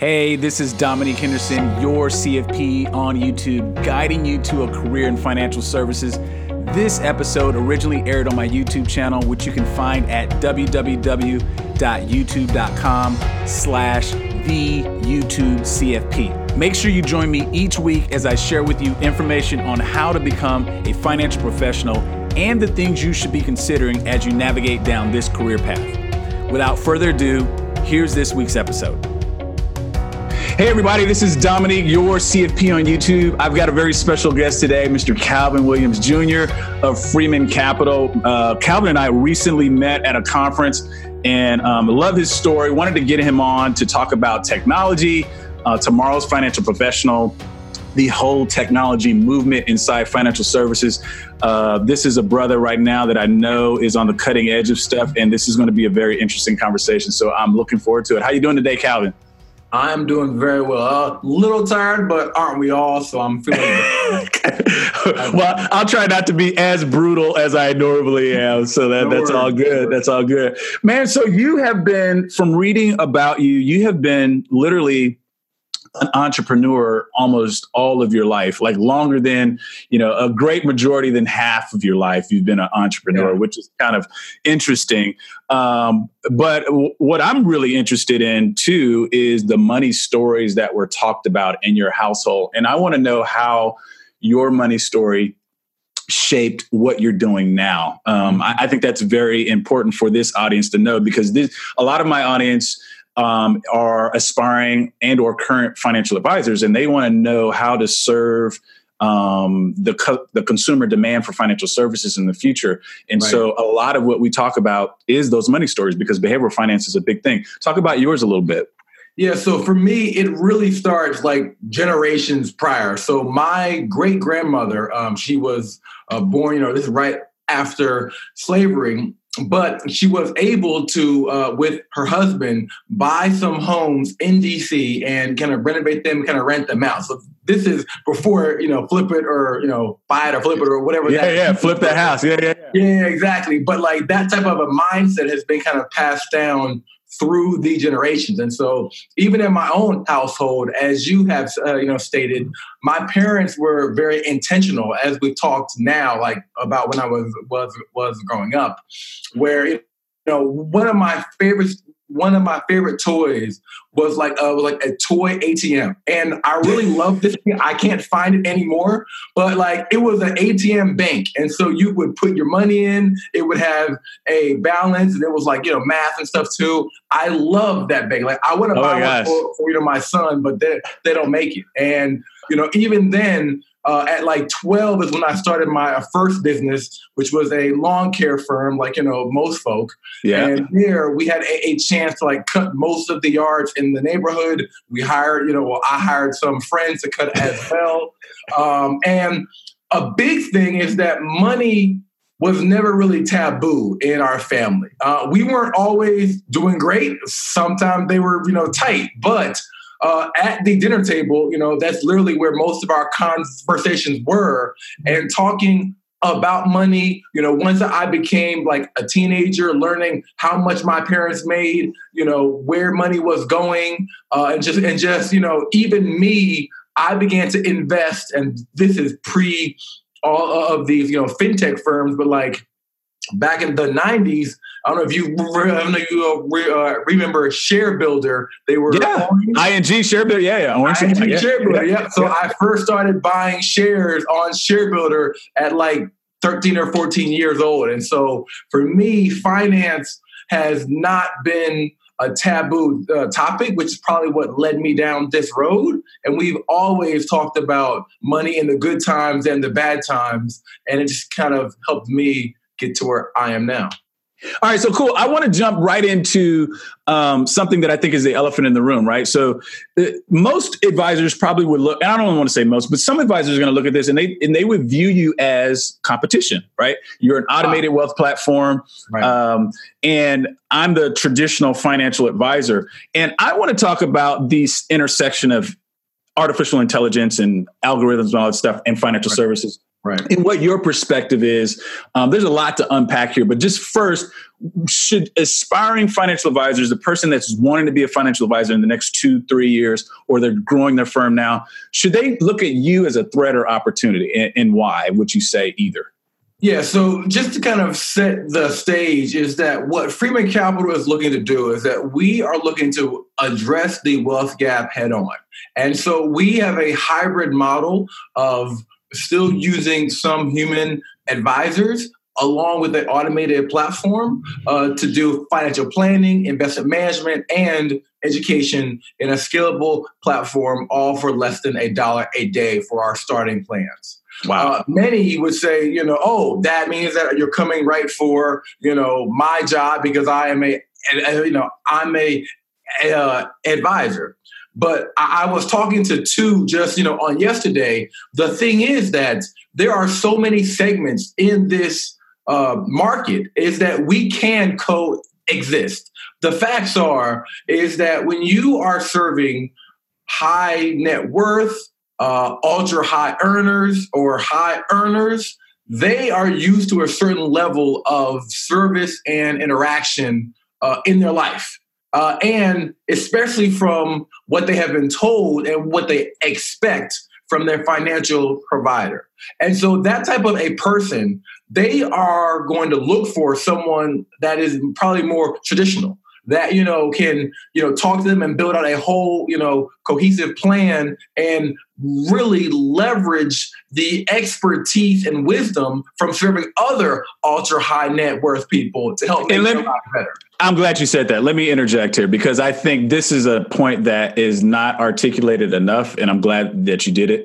Hey, this is Dominique Henderson, your CFP on YouTube, guiding you to a career in financial services. This episode originally aired on my YouTube channel, which you can find at www.youtube.com/TheYouTubeCFP. Make sure you join me each week as I share with you information on how to become a financial professional and the things you should be considering as you navigate down this career path. Without further ado, here's this week's episode. Hey everybody, this is Dominique, your CFP on YouTube. I've got a very special guest today, Mr. Calvin Williams Jr. of Freeman Capital. Calvin and I recently met at a conference and love his story. Wanted to get him on to talk about technology, tomorrow's financial professional, the whole technology movement inside financial services. This is a brother right now that I know is on the cutting edge of stuff, and this is going to be a very interesting conversation. So I'm looking forward to it. How you doing today, Calvin? I'm doing very well. A little tired, but aren't we all? So I'm feeling good. Well, I'll try not to be as brutal as I normally am. So that's all good. That's all good. Man, so you have been, from reading about you, you have been literally an entrepreneur almost all of your life, like longer than, a great majority than half of your life. You've been an entrepreneur, which is kind of interesting. But what I'm really interested in too is the money stories that were talked about in your household. And I want to know how your money story shaped what you're doing now. I think that's very important for this audience to know, because a lot of my audience are aspiring and or current financial advisors, and they want to know how to serve the consumer demand for financial services in the future. And so a lot of what we talk about is those money stories, because behavioral finance is a big thing. Talk about yours a little bit. Yeah, so for me, it really starts like generations prior. So my great grandmother, she was born, this is right after slavery. But she was able to, with her husband, buy some homes in DC and kind of renovate them, kind of rent them out. So this is before, flip it or, buy it or flip it or whatever. Flip that house. Yeah, exactly. But like that type of a mindset has been kind of passed down through the generations. And so even in my own household, as you have, stated, my parents were very intentional, as we talked now, like about when I was growing up, where, one of my favorite toys was like a toy ATM. And I really love this thing. I can't find it anymore, but like it was an ATM bank. And so you would put your money in, it would have a balance, and it was like, math and stuff too. I love that bank. Like I want to buy one for my son, but they don't make it. And, even then, at like 12 is when I started my first business, which was a lawn care firm, like, most folk. Yeah. And there we had a chance to like cut most of the yards in the neighborhood. We hired, I hired some friends to cut as well. And a big thing is that money was never really taboo in our family. We weren't always doing great. Sometimes they were, tight, but at the dinner table, that's literally where most of our conversations were, and talking about money. Once I became like a teenager, learning how much my parents made, where money was going, and just even me, I began to invest, and this is pre all of these, fintech firms, but like back in the 90s, I don't know if you remember ShareBuilder. They were ING ShareBuilder, ING ShareBuilder, So I first started buying shares on ShareBuilder at like 13 or 14 years old. And so for me, finance has not been a taboo topic, which is probably what led me down this road. And we've always talked about money in the good times and the bad times. And it just kind of helped me get to where I am now. All right, so cool. I want to jump right into something that I think is the elephant in the room, right? So most advisors probably would look, and I don't want to say most, but some advisors are going to look at this and they would view you as competition, right? You're an automated wealth platform, and I'm the traditional financial advisor. And I want to talk about this intersection of artificial intelligence and algorithms and all that stuff and financial services. Right. And what your perspective is. There's a lot to unpack here, but just first, should aspiring financial advisors, the person that's wanting to be a financial advisor in the next 2-3 years, or they're growing their firm now, should they look at you as a threat or opportunity, and why would you say either? Yeah, so just to kind of set the stage is that what Freeman Capital is looking to do is that we are looking to address the wealth gap head on. And so we have a hybrid model of still using some human advisors along with an automated platform to do financial planning, investment management, and education in a scalable platform, all for less than $1 a day for our starting plans. Wow. Many would say, oh, that means that you're coming right for, my job because I am I'm a advisor. But I was talking to two just, on yesterday. The thing is that there are so many segments in this market is that we can coexist. The facts is that when you are serving high net worth, ultra high earners or high earners, they are used to a certain level of service and interaction in their life. And especially from what they have been told and what they expect from their financial provider. And so that type of a person, they are going to look for someone that is probably more traditional, that, can, talk to them and build out a whole, cohesive plan and really leverage the expertise and wisdom from serving other ultra high net worth people to help make them better. I'm glad you said that. Let me interject here because I think this is a point that is not articulated enough, and I'm glad that you did it.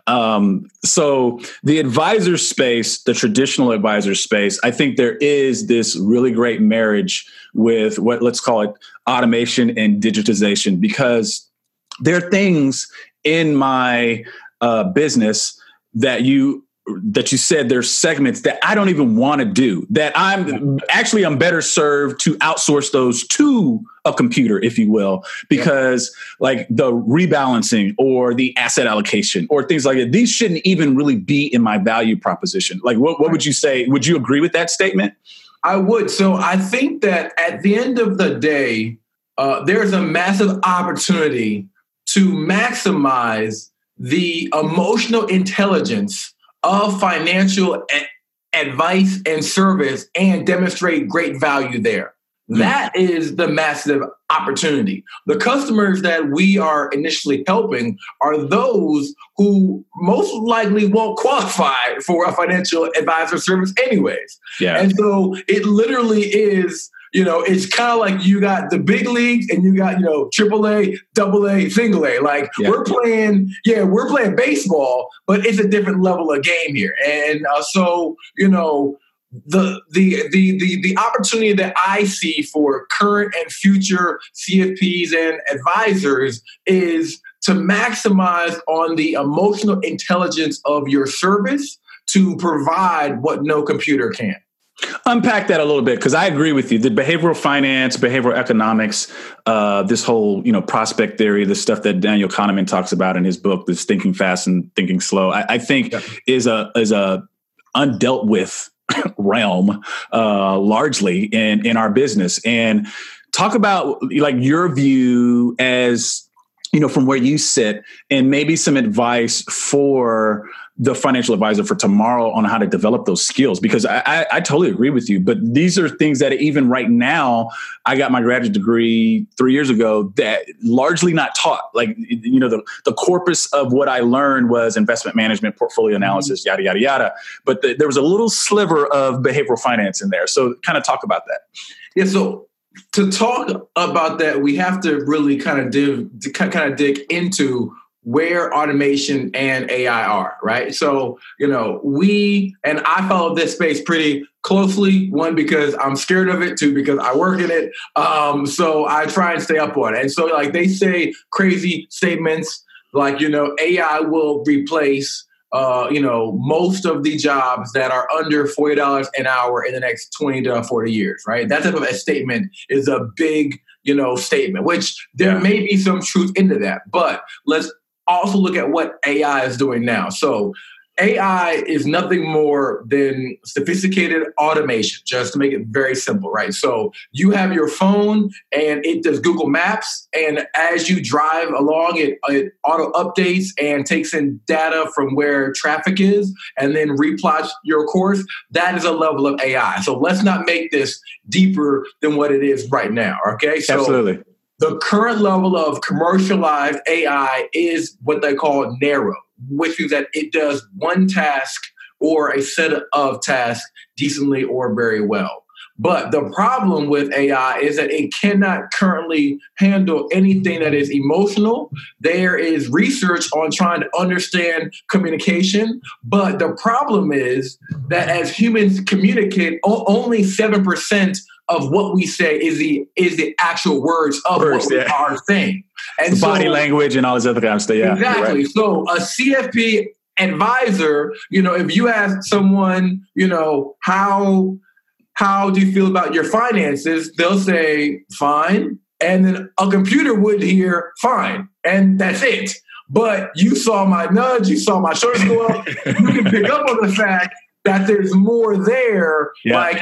So the advisor space, the traditional advisor space, I think there is this really great marriage with what, let's call it, automation and digitization, because there are things in my business that you said there's segments that I don't even want to do, that I'm better served to outsource those to a computer, if you will, because like the rebalancing or the asset allocation or things like that, these shouldn't even really be in my value proposition. Like what would you say? Would you agree with that statement? I would. So I think that at the end of the day, there's a massive opportunity to maximize the emotional intelligence of financial advice and service and demonstrate great value there. That is the massive opportunity. The customers that we are initially helping are those who most likely won't qualify for a financial advisor service anyways. Yeah. And so it literally is, it's kind of like you got the big leagues and you got, AAA, AA, single A. Like we're playing baseball, but it's a different level of game here. And the opportunity that I see for current and future CFPs and advisors is to maximize on the emotional intelligence of your service to provide what no computer can. Unpack that a little bit, because I agree with you. The behavioral finance, behavioral economics, this whole, prospect theory, the stuff that Daniel Kahneman talks about in his book, this Thinking Fast and Thinking Slow, I think is a undealt with realm largely in our business. And talk about like your view as, from where you sit, and maybe some advice for the financial advisor for tomorrow on how to develop those skills, because I totally agree with you. But these are things that even right now, I got my graduate degree 3 years ago, that largely not taught. Like, the corpus of what I learned was investment management, portfolio analysis, yada, yada, yada. But there was a little sliver of behavioral finance in there. So kind of talk about that. Yeah. So to talk about that, we have to really kind of dig into where automation and AI are, right? So, I follow this space pretty closely, one, because I'm scared of it, two, because I work in it. So I try and stay up on it. And so like they say crazy statements like, AI will replace, most of the jobs that are under $40 an hour in the next 20 to 40 years, right? That type of a statement is a big, statement, which there may be some truth into that. But let's also look at what AI is doing now. So AI is nothing more than sophisticated automation, just to make it very simple, right? So you have your phone and it does Google Maps. And as you drive along, it auto updates and takes in data from where traffic is and then replots your course. That is a level of AI. So let's not make this deeper than what it is right now, okay? So absolutely. The current level of commercialized AI is what they call narrow, which means that it does one task or a set of tasks decently or very well. But the problem with AI is that it cannot currently handle anything that is emotional. There is research on trying to understand communication, but the problem is that as humans communicate, only 7% of what we say is the actual words of what we are saying. And the body language and all this other kind of stuff. Yeah, exactly. Right. So a CFP advisor, if you ask someone, how do you feel about your finances? They'll say, fine. And then a computer would hear, fine. And that's it. But you saw my nudge, you saw my shoulders go up. You can pick up on the fact that there's more there. Yeah. Like,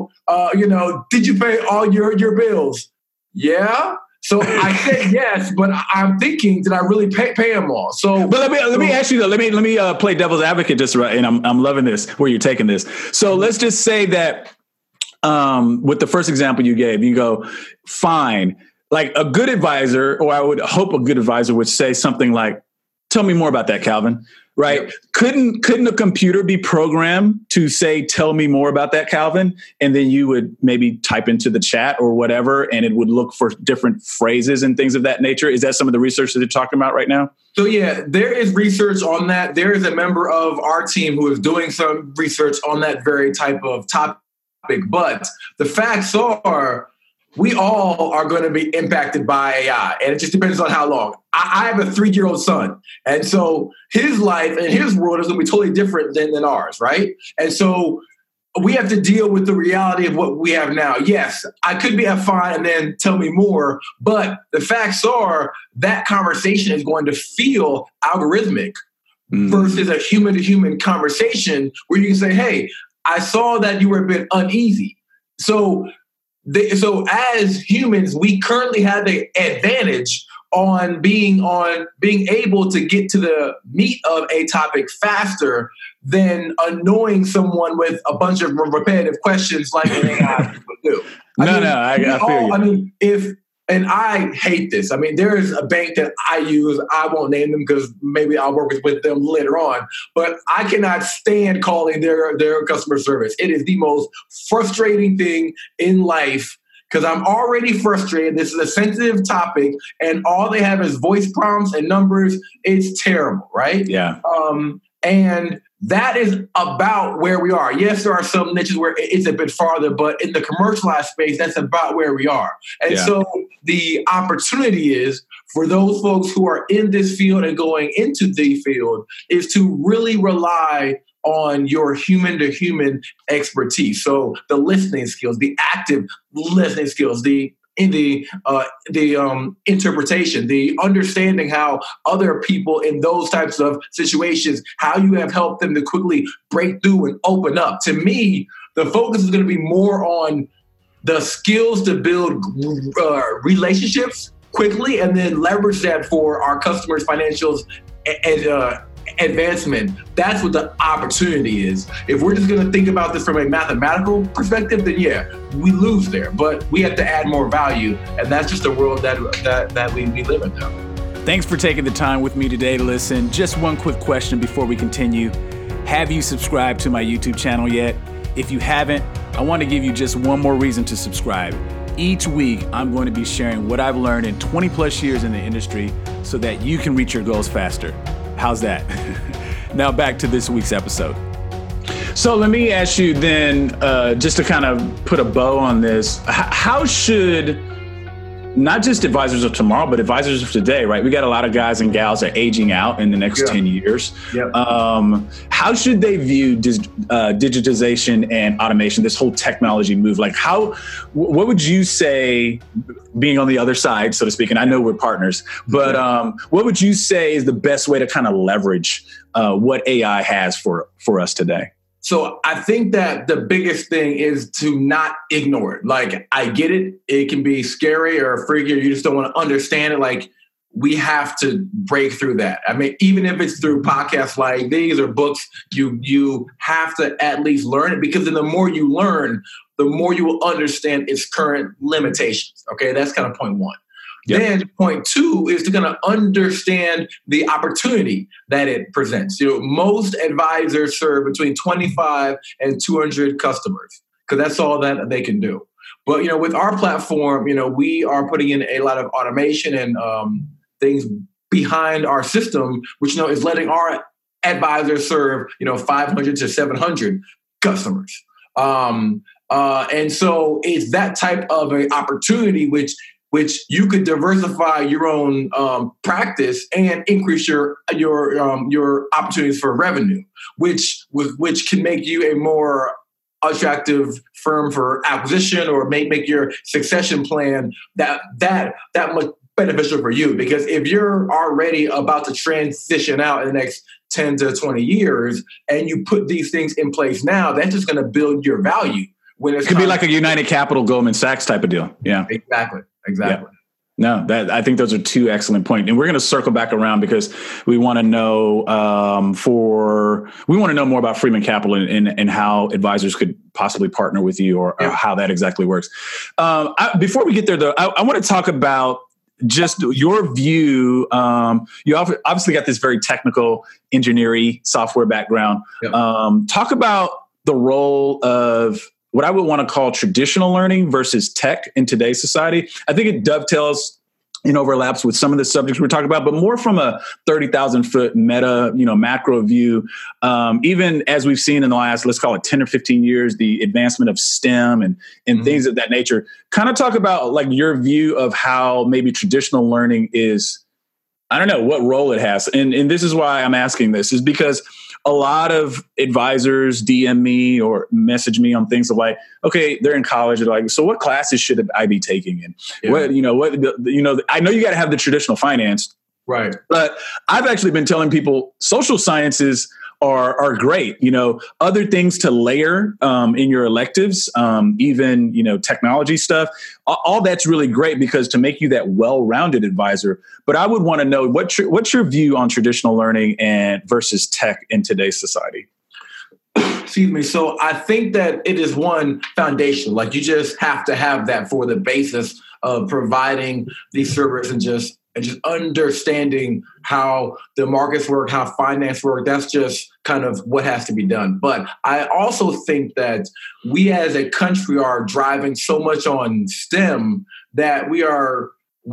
did you pay all your bills? Yeah. So I said yes, but I'm thinking, did I really pay them all? So, but let me ask you though. Let me play devil's advocate just right, and I'm loving this where you're taking this. So let's just say that with the first example you gave, you go fine. Like a good advisor, or I would hope a good advisor would say something like, "Tell me more about that, Calvin." Right? Yep. Couldn't a computer be programmed to say, "Tell me more about that, Calvin," and then you would maybe type into the chat or whatever, and it would look for different phrases and things of that nature? Is that some of the research that you're talking about right now? So yeah, there is research on that. There is a member of our team who is doing some research on that very type of topic. But the facts are, we all are going to be impacted by AI, and it just depends on how long. I have a 3-year-old son, and so his life and his world is going to be totally different than ours, right? And so we have to deal with the reality of what we have now. Yes, I could be at fine and then tell me more, but the facts are that conversation is going to feel algorithmic versus a human-to-human conversation where you can say, hey, I saw that you were a bit uneasy. So as humans, we currently have the advantage on being able to get to the meat of a topic faster than annoying someone with a bunch of repetitive questions like an AI would do. I feel you. And I hate this. There is a bank that I use. I won't name them because maybe I'll work with them later on. But I cannot stand calling their customer service. It is the most frustrating thing in life because I'm already frustrated. This is a sensitive topic, and all they have is voice prompts and numbers. It's terrible, right? Yeah. And that is about where we are. Yes, there are some niches where it's a bit farther, but in the commercialized space, that's about where we are. And so the opportunity is for those folks who are in this field and going into the field is to really rely on your human-to-human expertise. So the listening skills, the active listening skills, the interpretation, the understanding how other people in those types of situations, how you have helped them to quickly break through and open up. To me, the focus is going to be more on the skills to build relationships quickly and then leverage that for our customers' financials and advancement. That's what the opportunity is. If we're just going to think about this from a mathematical perspective, then yeah, we lose there. But we have to add more value, and that's just the world that we live in now. Thanks for taking the time with me today to listen. Just one quick question before we continue. Have you subscribed to my YouTube channel yet? If you haven't, I want to give you just one more reason to subscribe. Each week, I'm going to be sharing what I've learned in 20 plus years in the industry so that you can reach your goals faster. How's that? Now back to this week's episode. So let me ask you then, just to kind of put a bow on this, how should not just advisors of tomorrow, but advisors of today, right? We got a lot of guys and gals that are aging out in the next 10 years. Yep. How should they view digitization and automation, this whole technology move? Like what would you say, being on the other side, so to speak, and I know we're partners, but what would you say is the best way to kind of leverage what AI has for us today? So I think that the biggest thing is to not ignore it. Like, I get it. It can be scary or freaky, or you just don't want to understand it. Like, we have to break through that. I mean, even if it's through podcasts like these or books, you have to at least learn it, because then the more you learn, the more you will understand its current limitations. Okay, that's kind of point one. Yep. Then point two is to kind of understand the opportunity that it presents. Most advisors serve between 25 and 200 customers, because that's all that they can do. But, with our platform, we are putting in a lot of automation and things behind our system, which, is letting our advisors serve, 500 to 700 customers. And so it's that type of an opportunity which you could diversify your own practice and increase your opportunities for revenue, which can make you a more attractive firm for acquisition, or make your succession plan that much beneficial for you. Because if you're already about to transition out in the next 10 to 20 years and you put these things in place now, that's just going to build your value. It could be like a United Capital, Goldman Sachs type of deal. Yeah, exactly. Yeah. No, I think those are two excellent points, and we're going to circle back around because we want to know more about Freeman Capital and how advisors could possibly partner with you, or how that exactly works. Before we get there, though, I want to talk about just your view. You obviously got this very technical engineering software background. Yep. Talk about the role of what I would want to call traditional learning versus tech in today's society. I think it dovetails and overlaps with some of the subjects we're talking about, but more from a 30,000 foot meta, macro view. Even as we've seen in the last, let's call it 10 or 15 years, the advancement of STEM and things of that nature. Kind of talk about like your view of how maybe traditional learning is, I don't know what role it has. And this is why I'm asking this, is because a lot of advisors DM me or message me on things of like, okay, they're in college. They're like, so what classes should I be taking? And I know you got to have the traditional finance, right? But I've actually been telling people social sciences are great. Other things to layer in your electives, even technology stuff. All that's really great because to make you that well-rounded advisor. But I would want to know what's your view on traditional learning and versus tech in today's society. Excuse me. So I think that it is one foundation. Like, you just have to have that for the basis of providing these services and just understanding how the markets work, how finance work. That's just kind of what has to be done. But I also think that we as a country are driving so much on STEM that we are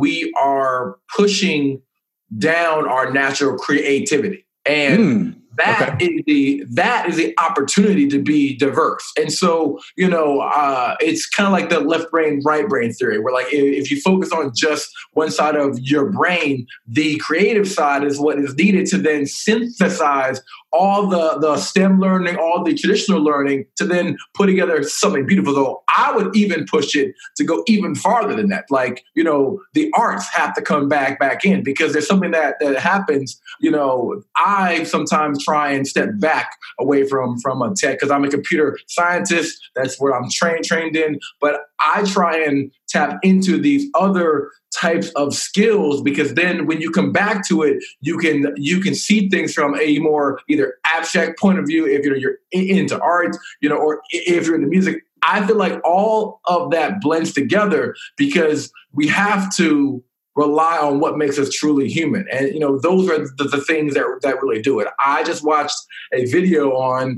pushing down our natural creativity. And that is the opportunity to be diverse. And so, it's kind of like the left brain, right brain theory, where like if you focus on just one side of your brain, the creative side is what is needed to then synthesize all the STEM learning, all the traditional learning to then put together something beautiful. So I would even push it to go even farther than that. Like, the arts have to come back in, because there's something that happens. I sometimes try and step back away from a tech, because I'm a computer scientist. That's what I'm trained in. But I try and tap into these other types of skills, because then when you come back to it, you can see things from a more either abstract point of view if you're into art, or if you're into music. I feel like all of that blends together, because we have to rely on what makes us truly human. And, those are the things that really do it. I just watched a video on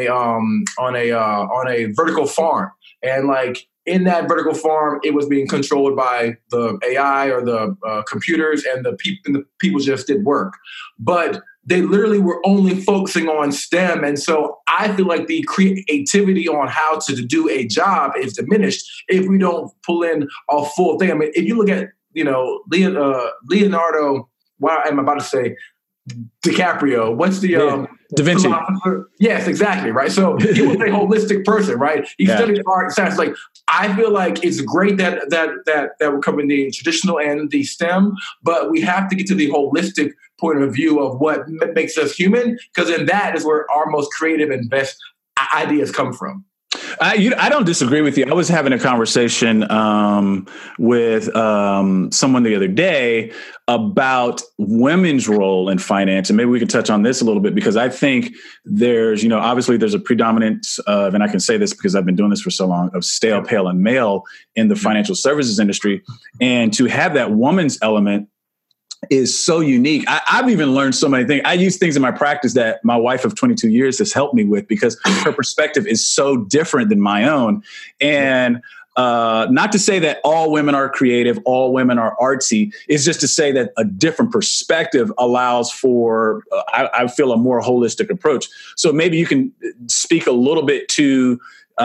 a vertical farm, and like, in that vertical farm, it was being controlled by the AI or the computers, and the people just did work. But they literally were only focusing on STEM. And so I feel like the creativity on how to do a job is diminished if we don't pull in a full thing. I mean, if you look at Leonardo. Why am I about to say DiCaprio? What's the Da Vinci? Yes, exactly. Right. So he was a holistic person, right? He studied art and science. Like, I feel like it's great that we're covering the traditional and the STEM, but we have to get to the holistic point of view of what makes us human, because in that is where our most creative and best ideas come from. I don't disagree with you. I was having a conversation with someone the other day about women's role in finance. And maybe we can touch on this a little bit, because I think there's, obviously there's a predominance of, and I can say this because I've been doing this for so long, of stale, pale, and male in the financial services industry. And to have that woman's element is so unique. I've even learned so many things. I use things in my practice that my wife of 22 years has helped me with, because her perspective is so different than my own. And not to say that all women are creative, all women are artsy. It's just to say that a different perspective allows for, I feel, a more holistic approach. So maybe you can speak a little bit to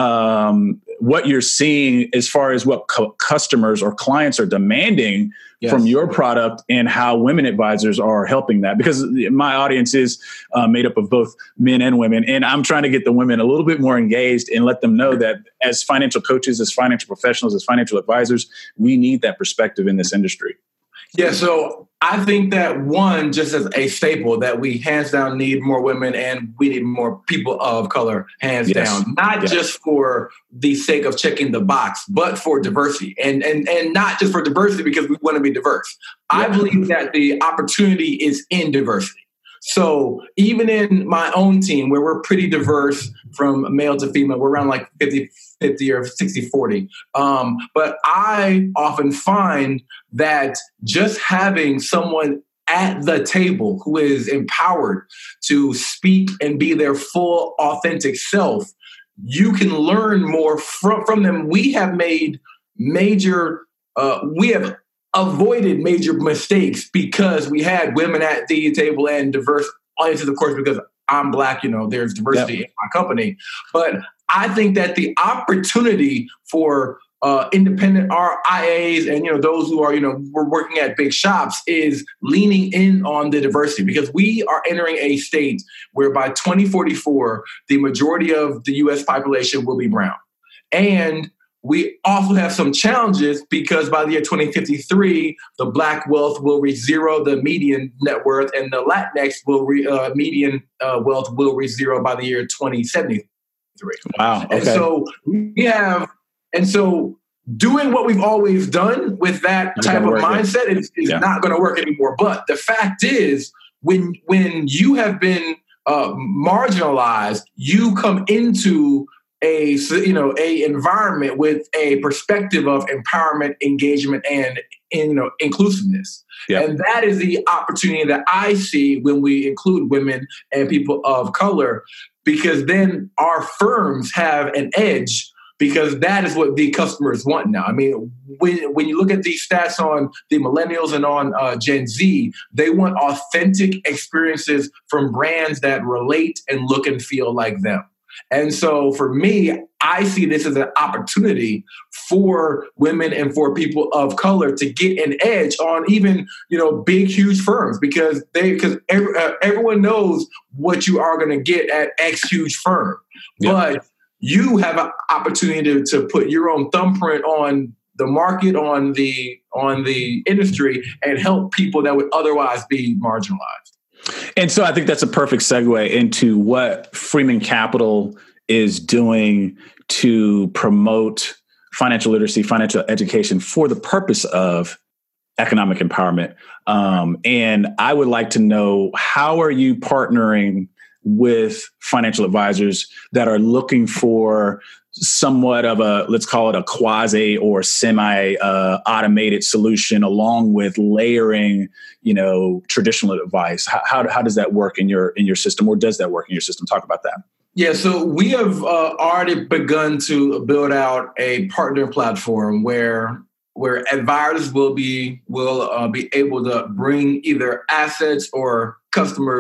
what you're seeing as far as what customers or clients are demanding from your product, and how women advisors are helping that. Because my audience is made up of both men and women. And I'm trying to get the women a little bit more engaged and let them know that as financial coaches, as financial professionals, as financial advisors, we need that perspective in this industry. Yeah, so I think that, one, just as a staple, that we hands down need more women, and we need more people of color, hands down. Not just for the sake of checking the box, but for diversity. And not just for diversity because we want to be diverse. I believe that the opportunity is in diversity. So even in my own team, where we're pretty diverse from male to female, we're around like 50 or 60-40. But I often find that just having someone at the table who is empowered to speak and be their full, authentic self, you can learn more from them. We have made we have avoided major mistakes because we had women at the table and diverse audiences, of course, because I'm Black, there's diversity in my company. But I think that the opportunity for independent RIAs and, those who are, we're working at big shops is leaning in on the diversity, because we are entering a state where by 2044, the majority of the U.S. population will be brown. And we also have some challenges because by the year 2053, the Black wealth will reach zero, the median net worth, and the Latinx median wealth will reach zero by the year 2073. Wow. Okay. And so doing what we've always done with that type of mindset is not going to work anymore. But the fact is, when you have been marginalized, you come into a environment with a perspective of empowerment, engagement, and inclusiveness. Yep. And that is the opportunity that I see when we include women and people of color, because then our firms have an edge, because that is what the customers want now. I mean, when you look at these stats on the millennials and on Gen Z, they want authentic experiences from brands that relate and look and feel like them. And so for me, I see this as an opportunity for women and for people of color to get an edge on even, big, huge firms, because everyone knows what you are going to get at X huge firm. Yeah. But you have an opportunity to put your own thumbprint on the market, on the industry, and help people that would otherwise be marginalized. And so I think that's a perfect segue into what Freeman Capital is doing to promote financial literacy, financial education for the purpose of economic empowerment. And I would like to know, how are you partnering with financial advisors that are looking for somewhat of a, let's call it a quasi or semi automated solution, along with layering, traditional advice? How does that work in your system, or does that work in your system? Talk about that. Yeah, so we have already begun to build out a partner platform where advisors will be able to bring either assets or customers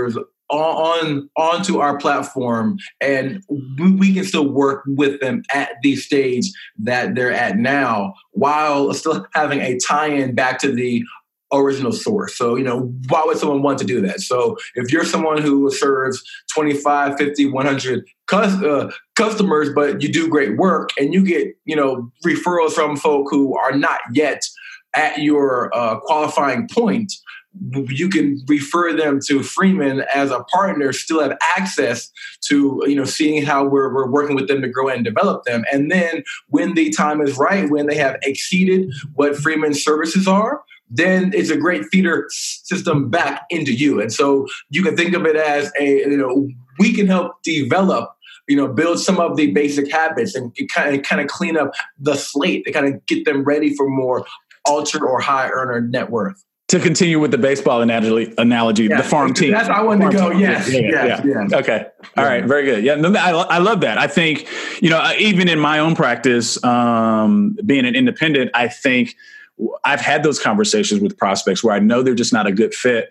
onto our platform, and we can still work with them at the stage that they're at now, while still having a tie-in back to the original source. So, why would someone want to do that? So if you're someone who serves 25, 50, 100 customers, but you do great work and you get, referrals from folk who are not yet at your qualifying point, you can refer them to Freeman as a partner, still have access to, seeing how we're working with them to grow and develop them. And then when the time is right, when they have exceeded what Freeman's services are, then it's a great feeder system back into you. And so you can think of it as we can help develop, build some of the basic habits and kind of clean up the slate to kind of get them ready for more ultra or high earner net worth. To continue with the baseball analogy, the farm team. That's how I wanted to go. Yes. Okay. All right. Very good. Yeah. I love that. I think, even in my own practice, being an independent, I think I've had those conversations with prospects where I know they're just not a good fit.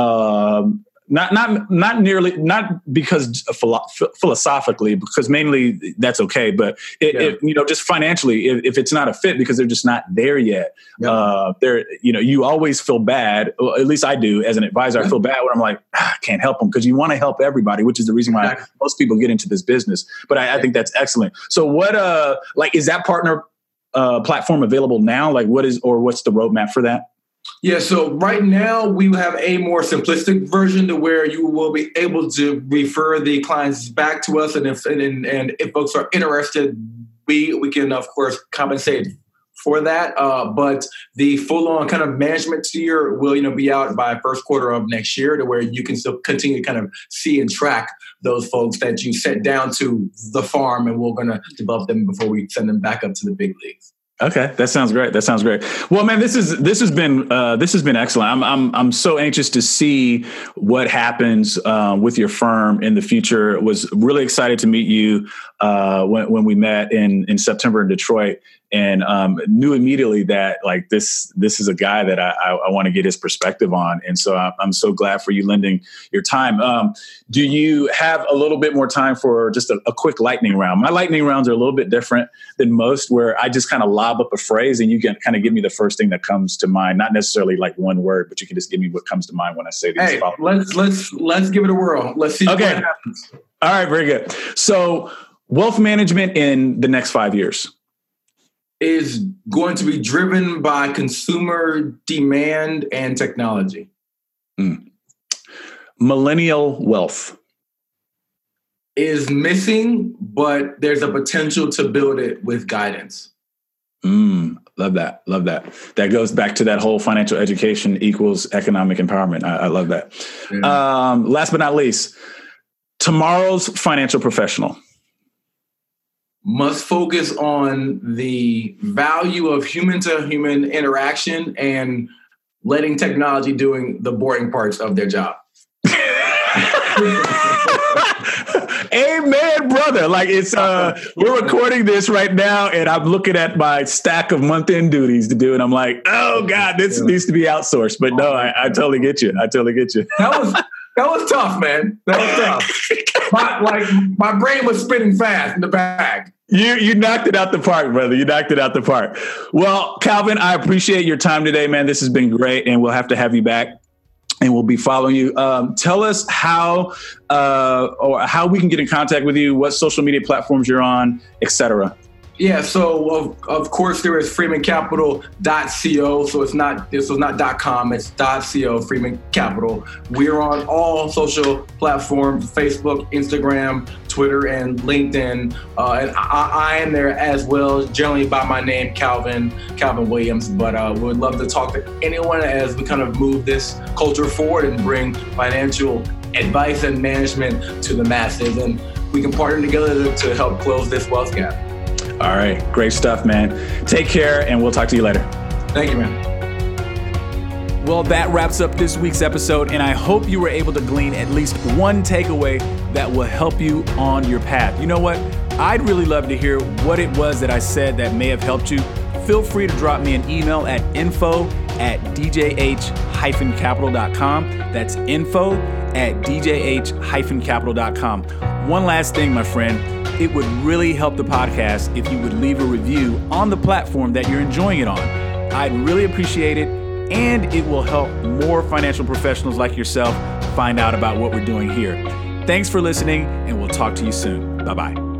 Not because philosophically, because mainly that's okay, but just financially, if it's not a fit because they're just not there yet, you always feel bad. Or at least I do as an advisor. I feel bad when I'm like, I can't help them, because you want to help everybody, which is the reason why most people get into this business. But I think that's excellent. So what, is that partner platform available now? What's the roadmap for that? Yeah, so right now we have a more simplistic version to where you will be able to refer the clients back to us, and if folks are interested, we can of course compensate for that. But the full-on kind of management tier will be out by first quarter of next year, to where you can still continue to kind of see and track those folks that you sent down to the farm, and we're going to develop them before we send them back up to the big leagues. Okay, that sounds great. Well, man, this has been excellent. I'm so anxious to see what happens with your firm in the future. Was really excited to meet you when we met in September in Detroit, and knew immediately that this is a guy that I want to get his perspective on. And so I'm so glad for you lending your time. Do you have a little bit more time for just a quick lightning round? My lightning rounds are a little bit different than most, where I just kind of lob up a phrase and you can kind of give me the first thing that comes to mind. Not necessarily one word, but you can just give me what comes to mind when I say these. Hey, let's give it a whirl. Let's see what happens. All right, very good. So wealth management in the next 5 years is going to be driven by consumer demand and technology. Millennial wealth is missing, but there's a potential to build it with guidance. Love that. That goes back to that whole financial education equals economic empowerment. I love that. Yeah. Last but not least, tomorrow's financial professional must focus on the value of human-to-human interaction and letting technology doing the boring parts of their job. Amen, brother. We're recording this right now, and I'm looking at my stack of month-end duties to do, and I'm like, oh God, this needs to be outsourced. But no, I totally get you. That was tough, man. That was tough. My brain was spinning fast in the bag. You knocked it out the park, brother. You knocked it out the park. Well, Calvin, I appreciate your time today, man. This has been great, and we'll have to have you back, and we'll be following you. Tell us how we can get in contact with you, what social media platforms you're on, etc. Yeah, so of course there is freemancapital.co. So it's not .com, it's .co, Freeman Capital. We're on all social platforms, Facebook, Instagram, Twitter, and LinkedIn. And I am there as well, generally by my name, Calvin Williams. But we would love to talk to anyone as we kind of move this culture forward and bring financial advice and management to the masses. And we can partner together to help close this wealth gap. All right. Great stuff, man. Take care, and we'll talk to you later. Thank you, man. Well, that wraps up this week's episode, and I hope you were able to glean at least one takeaway that will help you on your path. You know what? I'd really love to hear what it was that I said that may have helped you. Feel free to drop me an email at info@djh-capital.com. That's info at djh-capital.com. One last thing, my friend. It would really help the podcast if you would leave a review on the platform that you're enjoying it on. I'd really appreciate it, and it will help more financial professionals like yourself find out about what we're doing here. Thanks for listening, and we'll talk to you soon. Bye-bye.